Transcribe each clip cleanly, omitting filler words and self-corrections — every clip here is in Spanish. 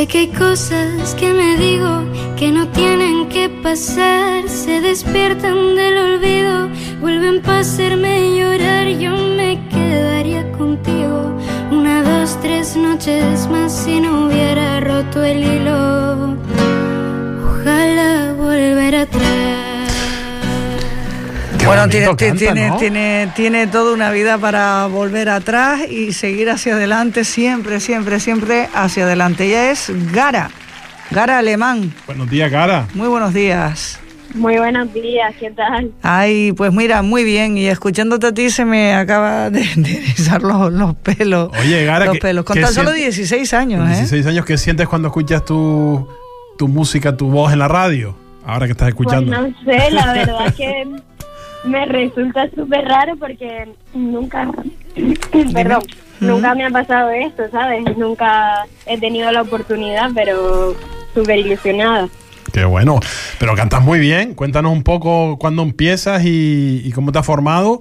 Sé que hay cosas que me digo que no tienen que pasar. Se despiertan del olvido, vuelven para hacerme llorar. Yo me quedaría contigo 1, 2, 3 noches más si no hubiera roto el hilo. Ojalá volver atrás. Bueno, tiene toda una vida para volver atrás y seguir hacia adelante, siempre hacia adelante. Ella es Gara Alemán. Buenos días, Gara. Muy buenos días. Muy buenos días, ¿qué tal? Ay, pues mira, muy bien, y escuchándote a ti se me acaba de erizar los pelos. Oye, Gara, con tan solo 16 años, 16 años, ¿qué sientes cuando escuchas tu música, tu voz en la radio? Ahora que estás escuchando. Pues no sé, la verdad que me resulta súper raro porque nunca me ha pasado esto, ¿sabes? Nunca he tenido la oportunidad, pero súper ilusionada. Qué bueno, pero cantas muy bien. Cuéntanos un poco cuándo empiezas y cómo te has formado,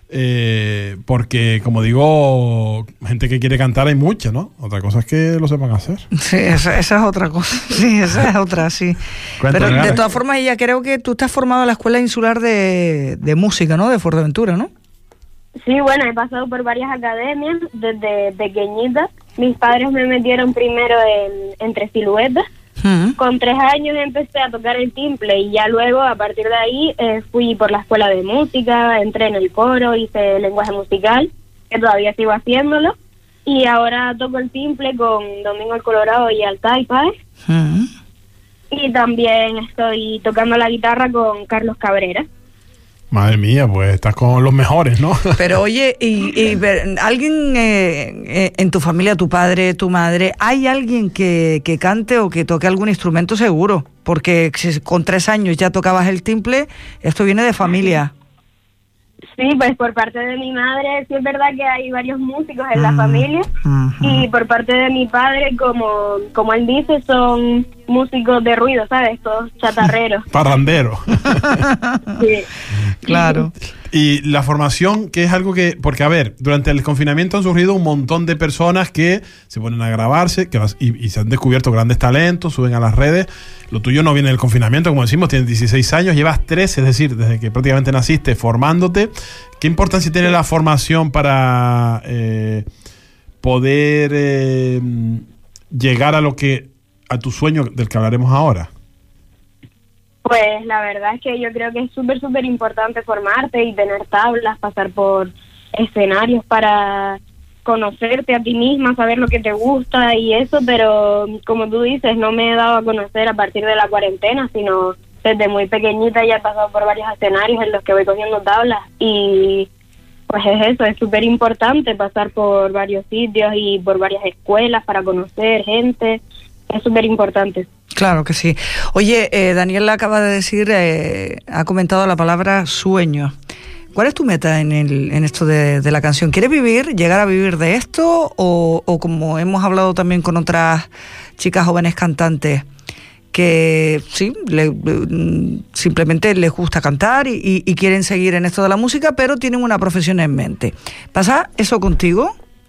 porque, como digo, gente que quiere cantar hay mucha, ¿no? Otra cosa es que lo sepan hacer. Sí, esa es otra cosa. Sí, esa es otra, sí. Cuéntame, pero de Gara. todas formas, ella creo que tú estás formado en la Escuela Insular de Música, ¿no? De Fuerteventura, ¿no? Sí, bueno, he pasado por varias academias desde pequeñita. Mis padres me metieron primero en Tres Siluetas. Con 3 años empecé a tocar el timple y ya luego, a partir de ahí, fui por la escuela de música, entré en el coro, hice lenguaje musical, que todavía sigo haciéndolo, y ahora toco el timple con Domingo el Colorado y Altai Páez. Y también estoy tocando la guitarra con Carlos Cabrera. Madre mía, pues estás con los mejores, ¿no? Pero oye, y ¿alguien en tu familia, tu padre, tu madre, hay alguien que cante o que toque algún instrumento seguro? Porque si con 3 años ya tocabas el timple, esto viene de familia. Sí, pues por parte de mi madre, sí es verdad que hay varios músicos en la familia, y por parte de mi padre, como él dice, son músicos de ruido, ¿sabes? Todos chatarreros. Parranderos. Sí. Claro. Y la formación, que es algo que... Porque, a ver, durante el confinamiento han surgido un montón de personas que se ponen a grabarse y se han descubierto grandes talentos, suben a las redes. Lo tuyo no viene del confinamiento, como decimos, tienes 16 años, llevas 13, es decir, desde que prácticamente naciste formándote. ¿Qué importancia tiene la formación para poder llegar a tu sueño del que hablaremos ahora? Pues la verdad es que yo creo que es súper importante formarte y tener tablas, pasar por escenarios para conocerte a ti misma, saber lo que te gusta y eso, pero como tú dices, no me he dado a conocer a partir de la cuarentena, sino desde muy pequeñita ya he pasado por varios escenarios en los que voy cogiendo tablas y pues es eso, es súper importante pasar por varios sitios y por varias escuelas para conocer gente, es súper importante. Claro que sí. Oye, Daniel acaba de decir, ha comentado la palabra sueño. ¿Cuál es tu meta en esto de la canción? ¿Quieres llegar a vivir de esto? O como hemos hablado también con otras chicas jóvenes cantantes, que sí, simplemente les gusta cantar y quieren seguir en esto de la música, pero tienen una profesión en mente. ¿Pasa eso contigo?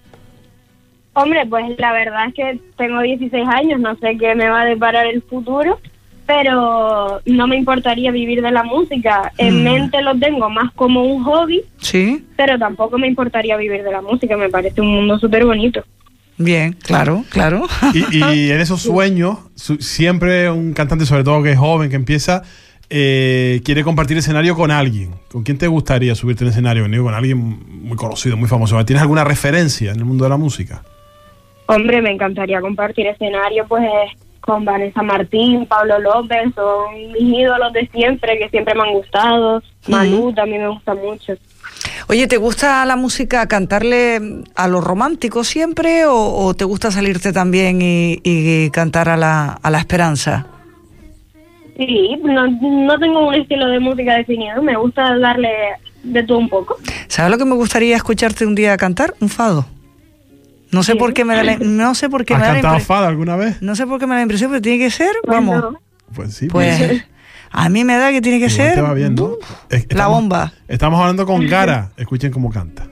Hombre, pues la verdad es que tengo 16 años, no sé qué me va a deparar el futuro, pero no me importaría vivir de la música. En mente lo tengo más como un hobby, sí, pero tampoco me importaría vivir de la música, me parece un mundo súper bonito. Bien, claro. Y en esos sueños, siempre un cantante, sobre todo que es joven, que empieza, quiere compartir escenario con alguien. ¿Con quién te gustaría subirte en escenario? Con alguien muy conocido, muy famoso. ¿Tienes alguna referencia en el mundo de la música? Hombre, me encantaría compartir escenario pues con Vanessa Martín, Pablo López, son mis ídolos de siempre, que siempre me han gustado. Malú también me gusta mucho. Oye, ¿te gusta la música cantarle a lo romántico siempre o te gusta salirte también y cantar a la esperanza? Sí, no tengo un estilo de música definido, me gusta darle de todo un poco. ¿Sabes lo que me gustaría escucharte un día cantar? Un fado. No sé por qué me da la impresión. ¿Has cantado fado alguna vez? No sé por qué me da la impresión, pero tiene que ser, vamos. No. Pues sí. Pues a mí me da que tiene que igual ser te va bien, ¿no? la bomba. Estamos hablando con Gara. Escuchen cómo canta.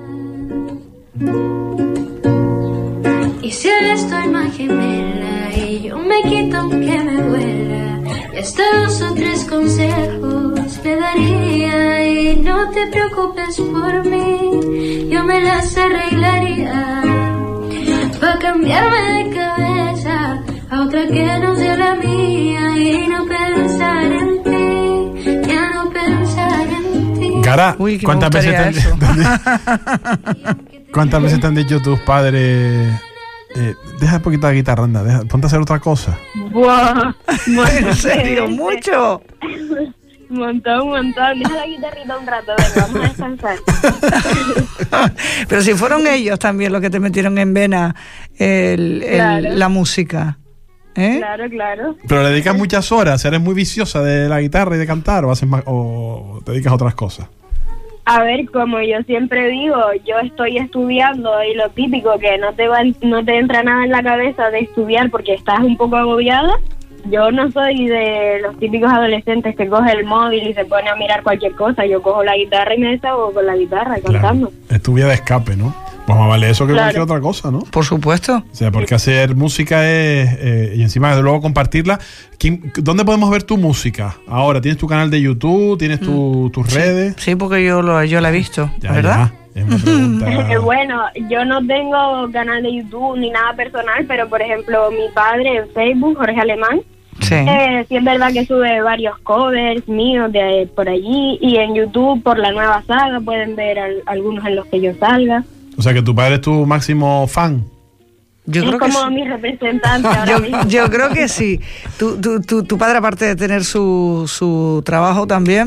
Y si esto imagen me la yo me quito aunque me duela. Y hasta 2 o 3 consejos le daría. Y no te preocupes por mí, yo me las arreglaría. Pa' cambiarme de cabeza a otra que no sea la mía. Y no pensar en ti, ya no pensar en ti. Gara, Uy, que ¿cuántas me veces ¿cuántas veces te han dicho tus padres, deja un poquito la guitarra, anda, ponte a hacer otra cosa? Buah, ¿En serio? ¿Mucho? Un montón. Deja la guitarrita un rato, venga, vamos a descansar. Pero si fueron ellos también los que te metieron en vena Claro. la música. ¿Eh? Claro. Pero le dedicas muchas horas, eres muy viciosa de la guitarra y de cantar, o haces más, o te dedicas a otras cosas. A ver, como yo siempre digo, yo estoy estudiando y lo típico que no te entra nada en la cabeza de estudiar porque estás un poco agobiada. Yo no soy de los típicos adolescentes que coge el móvil y se pone a mirar cualquier cosa. Yo cojo la guitarra y me desahogo con la guitarra cantando. Claro, es tu vía de escape, ¿no? Pues más vale eso que Claro. cualquier otra cosa, ¿no? Por supuesto. O sea, porque hacer música es... y encima, de luego, compartirla. ¿Dónde podemos ver tu música? Ahora, ¿tienes tu canal de YouTube? ¿Tienes tus redes? Sí, porque yo la he visto, ¿verdad? Ya, es una pregunta... Bueno, yo no tengo canal de YouTube ni nada personal, pero por ejemplo mi padre en Facebook, Jorge Alemán, Sí. sí es verdad que sube varios covers míos de por allí, y en YouTube por la nueva saga pueden ver algunos en los que yo salga. O sea, que tu padre es tu máximo fan. Yo Es creo que como sí. mi representante ahora mismo. Yo creo que sí. Tu padre, aparte de tener su trabajo también,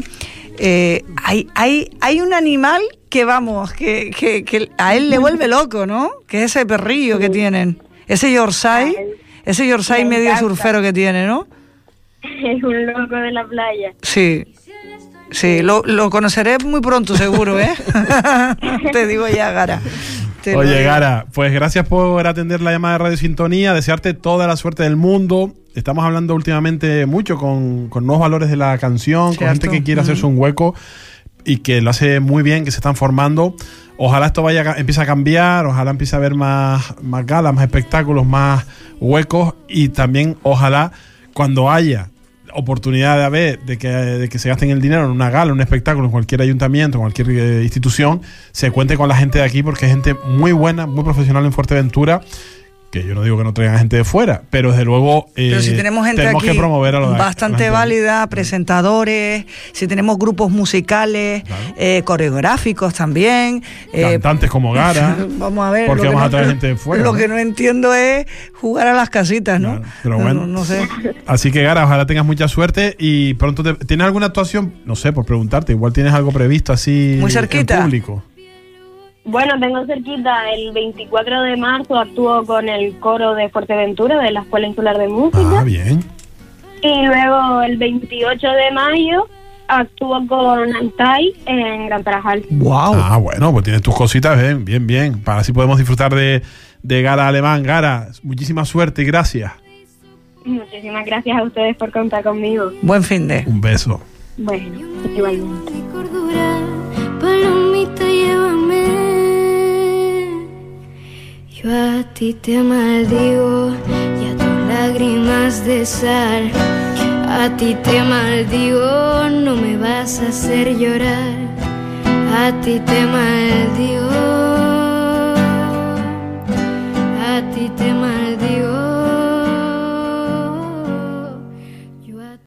hay un animal que, vamos, que a él le vuelve loco, ¿no? Que es ese perrillo que tienen. Ese Yorkshire Me medio encanta. surfero que tiene, ¿no? Es un loco de la playa. Sí. Sí, lo conoceré muy pronto, seguro, ¿eh? Te digo ya, Gara. Te Oye, lo digo. Gara, pues gracias por atender la llamada de Radio Sintonía, desearte toda la suerte del mundo. Estamos hablando últimamente mucho con nuevos valores de la canción, con Cierto. gente que quiere hacerse un hueco y que lo hace muy bien, que se están formando. Ojalá esto empiece a cambiar, ojalá empiece a haber más galas, más espectáculos, más huecos, y también ojalá cuando haya oportunidad de que se gasten el dinero en una gala, en un espectáculo, en cualquier ayuntamiento, en cualquier institución, se cuente con la gente de aquí, porque hay gente muy buena, muy profesional en Fuerteventura, que yo no digo que no traigan gente de fuera, pero desde luego Pero si tenemos gente tenemos aquí que promover a los bastante válida, presentadores, si tenemos grupos musicales, Claro. Coreográficos también, cantantes como Gara. vamos a ver, porque lo que vamos a no- traer gente de fuera, Lo ¿no? que no entiendo es jugar a las casitas, ¿no? Claro, pero bueno. No sé. Así que, Gara, ojalá tengas mucha suerte y pronto ¿tienes alguna actuación? No sé, por preguntarte, igual tienes algo previsto así Muy cerquita. en público. Bueno, tengo cerquita el 24 de marzo, actúo con el coro de Fuerteventura de la Escuela Insular de Música. Ah, bien. Y luego el 28 de mayo actúo con Antai en Gran Tarajal. Wow. Ah, bueno, pues tienes tus cositas, bien. Para así podemos disfrutar de Gara Alemán. Gara, muchísima suerte y gracias. Muchísimas gracias a ustedes por contar conmigo. Buen fin de. Un beso. Bueno, igualmente. Y cordura, palomita, llévame. Yo a ti te maldigo y a tus lágrimas de sal. A ti te maldigo, no me vas a hacer llorar. A ti te maldigo.